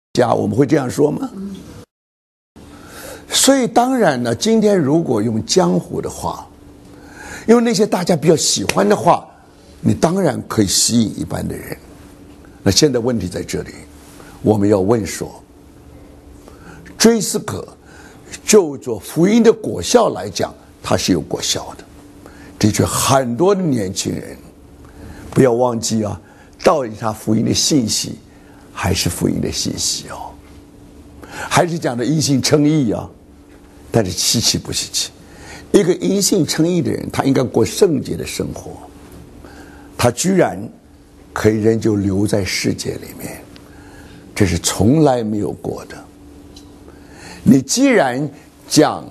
家，我们会这样说吗？所以当然呢，今天如果用江湖的话，用那些大家比较喜欢的话，你当然可以吸引一般的人。那现在问题在这里，我们要问说，追思可就做福音的果效来讲，它是有果效的。的确，很多的年轻人不要忘记啊，到底他福音的信息还是福音的信息哦，还是讲的因信称义啊。但是稀奇不稀奇，一个因信称义的人，他应该过圣洁的生活，他居然可以仍旧留在世界里面，这是从来没有过的。你既然讲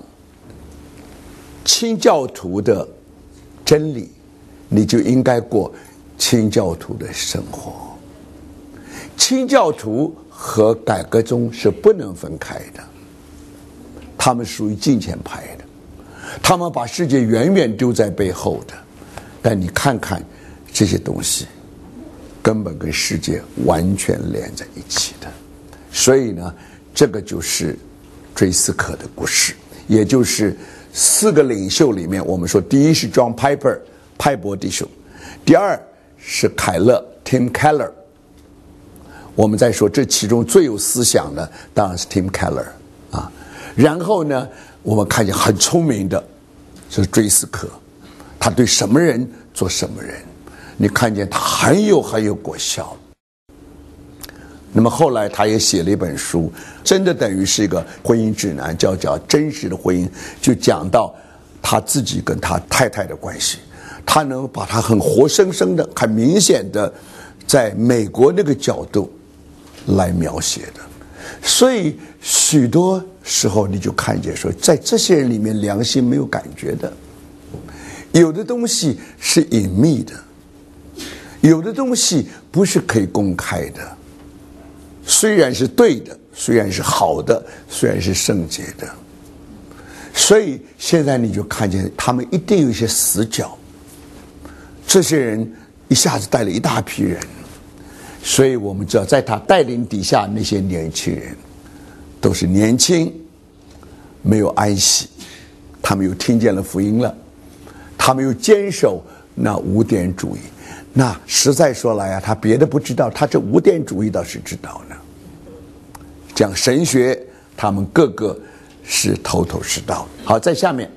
清教徒的真理，你就应该过清教徒的生活。清教徒和改革宗是不能分开的，他们属于敬虔派的，他们把世界远远丢在背后的。但你看看这些东西，根本跟世界完全连在一起的。所以呢，这个就是追思可的故事，也就是4个领袖里面，我们说第一是 John Piper 派伯弟兄，第二是凯勒 Tim Keller， 我们再说这其中最有思想的当然是 Tim Keller 啊。然后呢，我们看见很聪明的就是追思可，他对什么人做什么人，你看见他很有果效。那么后来他也写了一本书，真的等于是一个婚姻指南，叫真实的婚姻，就讲到他自己跟他太太的关系，他能把他很活生生的很明显的在美国那个角度来描写的。所以许多时候你就看见说，在这些人里面良心没有感觉的，有的东西是隐秘的，有的东西不是可以公开的，虽然是对的，虽然是好的，虽然是圣洁的。所以现在你就看见他们一定有一些死角，这些人一下子带了一大批人，所以我们知道在他带领底下那些年轻人都是年轻，没有安息，他们又听见了福音了，他们又坚守那无点主义。那实在说来啊，他别的不知道，他这无点主义倒是知道呢。讲神学，他们个个是头头是道。好，在下面，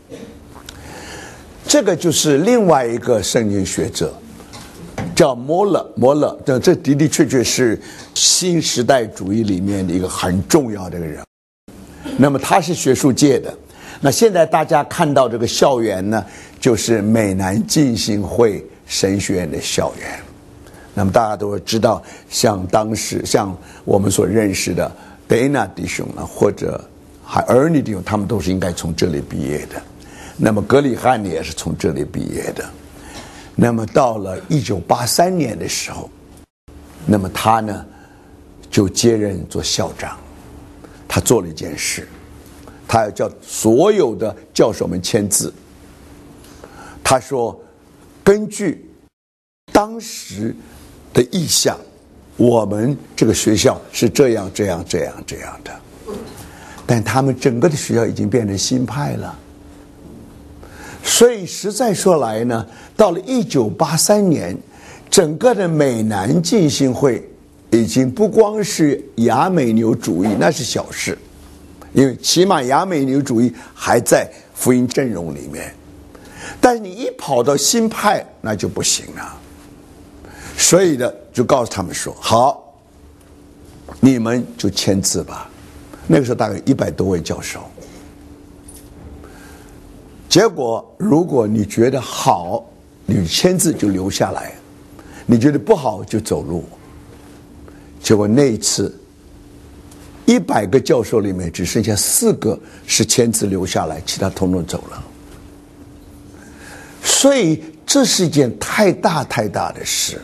这个就是另外一个圣经学者，叫摩勒，这的确是新时代主义里面的一个很重要的人。那么他是学术界的。那现在大家看到这个校园呢，就是美南浸信会神学院的校园。那么大家都知道，像我们所认识的 Dana 弟兄啊，或者Ernie 弟兄，他们都是应该从这里毕业的。那么格里汉也是从这里毕业的。那么到了1983年的时候，那么他呢就接任做校长。他做了一件事，他要叫所有的教授们签字。他说，根据当时的意向，我们这个学校是这样的。但他们整个的学校已经变成新派了。所以实在说来呢，到了1983年，整个的美南浸信会已经不光是亚美纽主义，那是小事，因为起码亚美纽主义还在福音阵容里面。但是你一跑到新派，那就不行了。所以呢，就告诉他们说，好，你们就签字吧。那个时候大概100多位教授。结果如果你觉得好，你签字就留下来，你觉得不好就走路。结果那一次100个教授里面只剩下4个是签字留下来，其他统统走了。所以这是一件太大的事。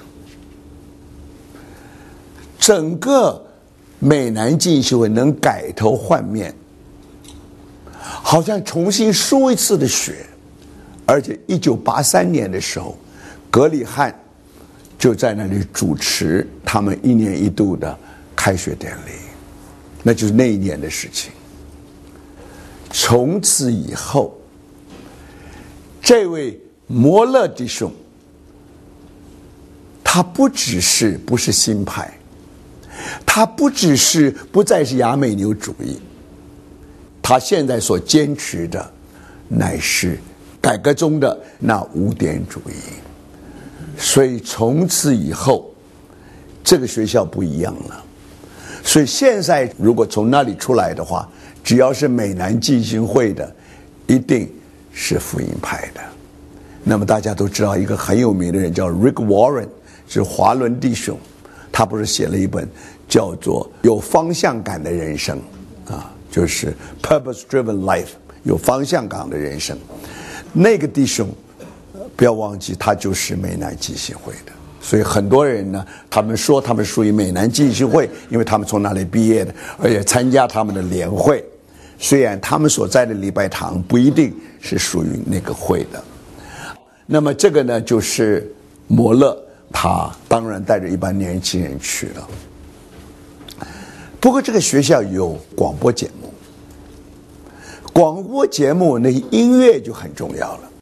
整个美南浸信会能改头换面，好像重新输一次的血。而且1983年的时候，格里汉就在那里主持他们1年1度的开学典礼。 那就是那一年的事情。从此以后，这位摩勒弟兄，他不是新派，他不再是亚美纽主义，他现在所坚持的乃是改革中的那5点主义。所以从此以后，这个学校不一样了。所以现在如果从那里出来的话，只要是美南浸信会的，一定是福音派的。那么大家都知道一个很有名的人叫 Rick Warren， 是华伦弟兄，他不是写了一本叫做有方向感的人生啊，就是 Purpose Driven Life， 有方向感的人生。那个弟兄不要忘记，他就是美南浸信会的。所以很多人呢，他们说他们属于美南浸信会，因为他们从那里毕业的，而且参加他们的联会。虽然他们所在的礼拜堂不一定是属于那个会的。那么这个呢，就是摩勒，他当然带着一班年轻人去了。不过这个学校有广播节目，广播节目那音乐就很重要了。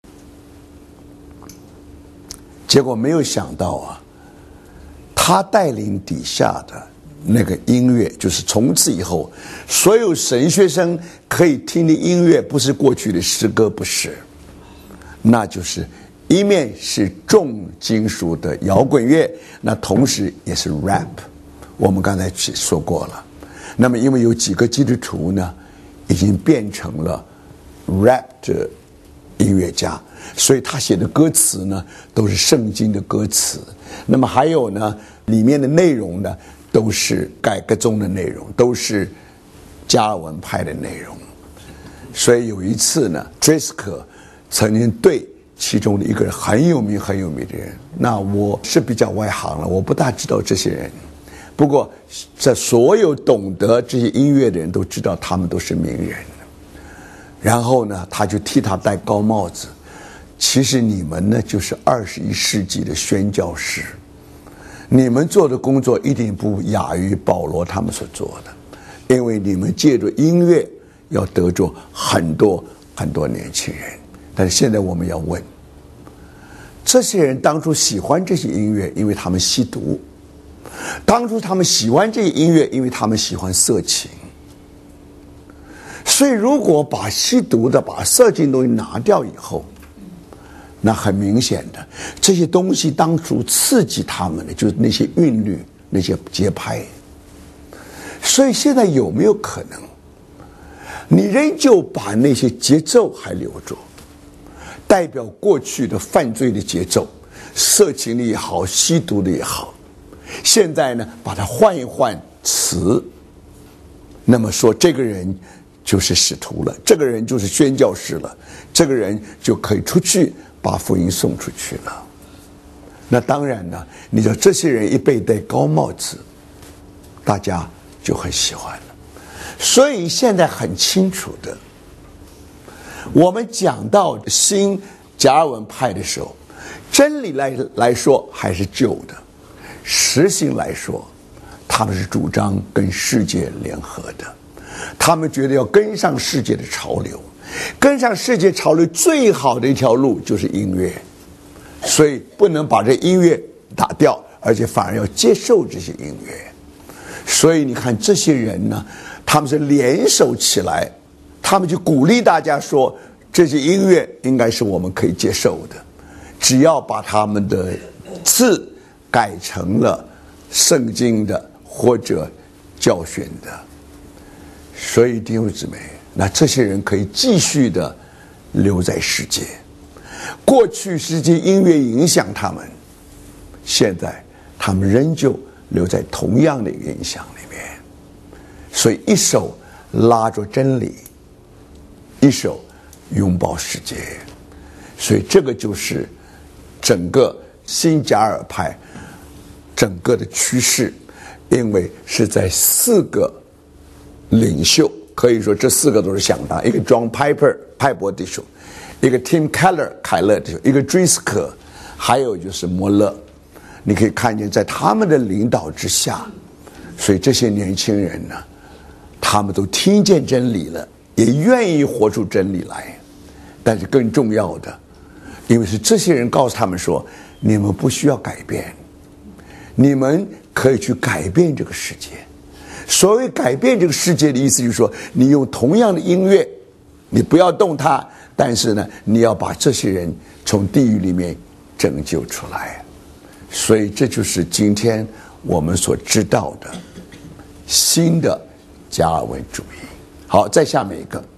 结果没有想到啊，他带领底下的那个音乐，就是从此以后，所有神学生可以听的音乐，不是过去的诗歌，不是，那就是一面是重金属的摇滚乐，那同时也是 rap。我们刚才说过了。那么因为有几个基督徒呢，已经变成了 rap 的音乐家，所以他写的歌词呢都是圣经的歌词。那么还有呢，里面的内容呢都是改革中的内容，都是加尔文派的内容。所以有一次呢， Driscoll 曾经对其中的一个人很有名的人，那我是比较外行了，我不大知道这些人，不过这所有懂得这些音乐的人都知道他们都是名人。然后呢，他就替他戴高帽子。其实你们呢，就是21世纪的宣教士，你们做的工作一定不亚于保罗他们所做的，因为你们借着音乐要得着很多年轻人。但是现在我们要问，这些人当初喜欢这些音乐，因为他们吸毒；当初他们喜欢这些音乐，因为他们喜欢色情。所以如果把吸毒的、把色情东西拿掉以后，那很明显的，这些东西当初刺激他们的就是那些韵律、那些节拍。所以现在有没有可能，你仍旧把那些节奏还留着，代表过去的犯罪的节奏，色情的也好，吸毒的也好，现在呢把它换一换词，那么说这个人就是使徒了，这个人就是宣教士了，这个人就可以出去把福音送出去了。那当然呢，你知道这些人一被戴高帽子，大家就很喜欢了。所以现在很清楚的，我们讲到新加尔文派的时候，真理来说还是旧的，实行来说，他们是主张跟世界联合的。他们觉得要跟上世界的潮流，跟上世界潮流最好的一条路就是音乐，所以不能把这音乐打掉，而且反而要接受这些音乐。所以你看这些人呢，他们是联手起来，他们就鼓励大家说，这些音乐应该是我们可以接受的，只要把他们的字改成了圣经的或者教训的。所以弟兄姊妹，那这些人可以继续的留在世界。过去世界音乐影响他们，现在他们仍旧留在同样的一个影响里面。所以一手拉着真理，一手拥抱世界。所以这个就是整个新加尔派整个的趋势，因为是在4个领袖，可以说这4个都是响当，一个 John Piper 派伯弟兄，一个 Tim Keller 凯勒弟兄，一个 Driscoll， 还有就是摩勒。你可以看见在他们的领导之下，所以这些年轻人呢， 他们都听见真理了，也愿意活出真理来。但是更重要的，因为是这些人告诉他们说，你们不需要改变，你们可以去改变这个世界。所谓改变这个世界的意思就是说，你用同样的音乐，你不要动它，但是呢，你要把这些人从地狱里面拯救出来。所以这就是今天我们所知道的新的加尔文主义。好，再下面一个。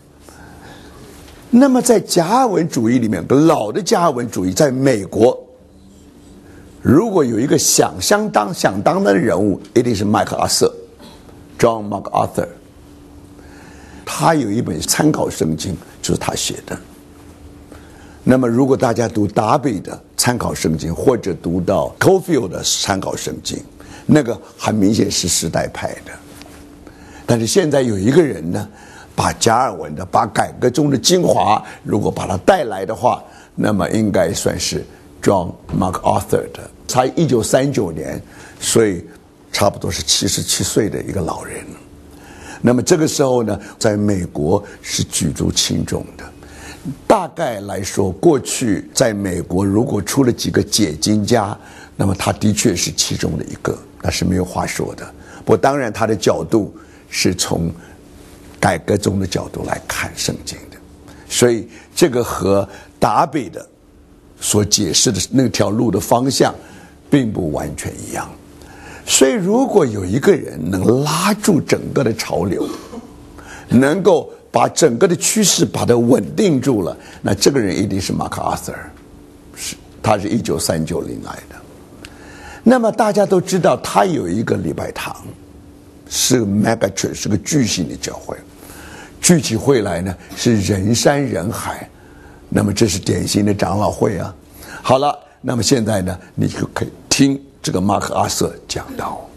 那么在加尔文主义里面，老的加尔文主义在美国，如果有一个响当的人物，一定是麦克阿瑟 John MacArthur。 他有一本参考圣经，就是他写的。那么如果大家读达比的参考圣经，或者读到 Cofield 的参考圣经，那个很明显是时代派的。但是现在有一个人呢，把加尔文的，把改革中的精华，如果把它带来的话，那么应该算是 John MacArthur 的。才1939年，所以差不多是77岁的一个老人。那么这个时候呢，在美国是举足轻重的。大概来说，过去在美国如果出了几个解经家，那么他的确是其中的一个，那是没有话说的。不过当然他的角度是从改革中的角度来看圣经的，所以这个和达比的所解释的那条路的方向并不完全一样。所以如果有一个人能拉住整个的潮流，能够把整个的趋势把它稳定住了，那这个人一定是马克阿瑟，他是1939年来的。那么大家都知道他有一个礼拜堂，是个 mega church， 是个巨型的教会，聚起会来呢是人山人海，那么这是典型的长老会啊。好了，那么现在呢，你就可以听这个马克阿瑟讲道。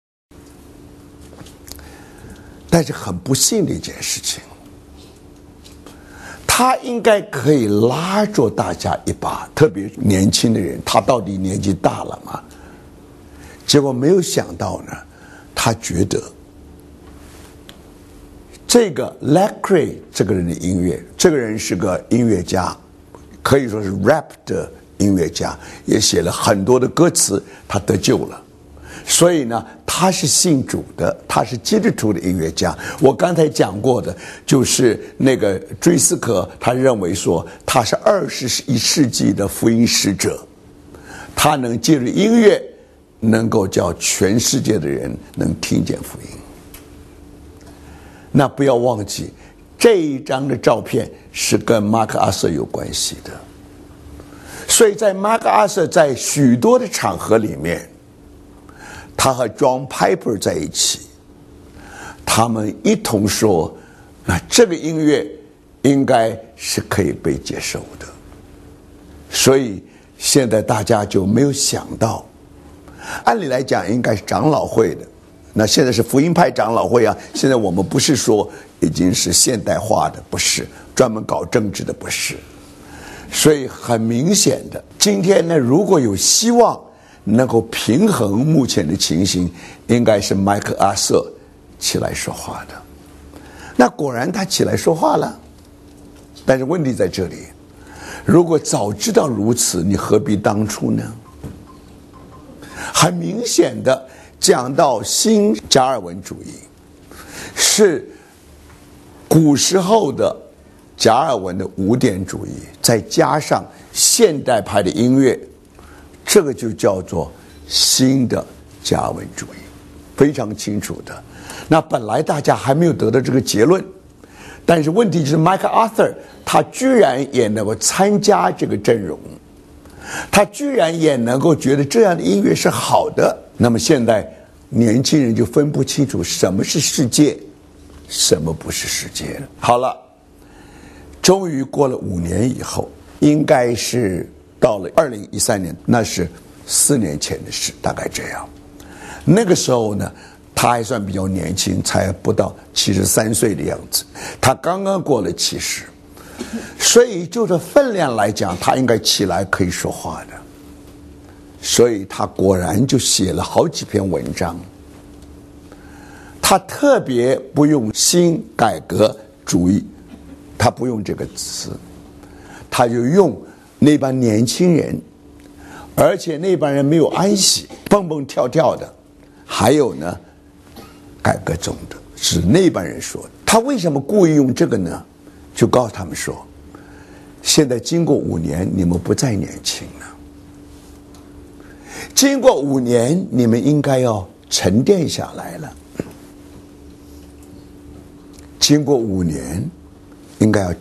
但是很不幸的一件事情，他应该可以拉着大家一把，特别年轻的人，他到底年纪大了吗？结果没有想到呢，他觉得这个 Lecrae 这个人的音乐，这个人是个音乐家，可以说是 rap 的音乐家，也写了很多的歌词，他得救了。所以呢，他是信主的，他是基督徒的音乐家。我刚才讲过的，就是那个追思可，他认为说他是21世纪的福音使者，他能借着音乐，能够叫全世界的人能听见福音。那不要忘记，这一张的照片是跟马克阿瑟有关系的。所以在马克阿瑟在许多的场合里面，他和 John Piper 在一起，他们一同说，那这个音乐应该是可以被接受的。所以现在大家就没有想到，按理来讲应该是长老会的，那现在是福音派长老会啊。现在我们不是说已经是现代化的，不是专门搞政治的，不是。所以很明显的，今天呢，如果有希望能够平衡目前的情形，应该是麦克阿瑟起来说话的。那果然他起来说话了，但是问题在这里，如果早知道如此，你何必当初呢？很明显的讲到新加尔文主义是古时候的加尔文的古典主义，再加上现代派的音乐，这个就叫做新的加尔文主义，非常清楚的。那本来大家还没有得到这个结论，但是问题就是麦克阿瑟他居然也能够参加这个阵容，他居然也能够觉得这样的音乐是好的。那么现在年轻人就分不清楚什么是世界，什么不是世界了。好了，终于过了5年以后，应该是到了2013年，那是4年前的事，大概这样。那个时候呢，他还算比较年轻，才不到73岁的样子，他刚刚过了70，所以就这分量来讲，他应该起来可以说话的。所以他果然就写了好几篇文章，他他特别不用新改革主义，他不用这个词，他就用那帮年轻人，而且那帮人没有安息，蹦蹦跳跳的，还有呢，改革中的，是那帮人说的。他为什么故意用这个呢？就告诉他们说，现在经过5年，你们不再年轻了。经过5年，你们应该要沉淀下来了。经过5年，应该要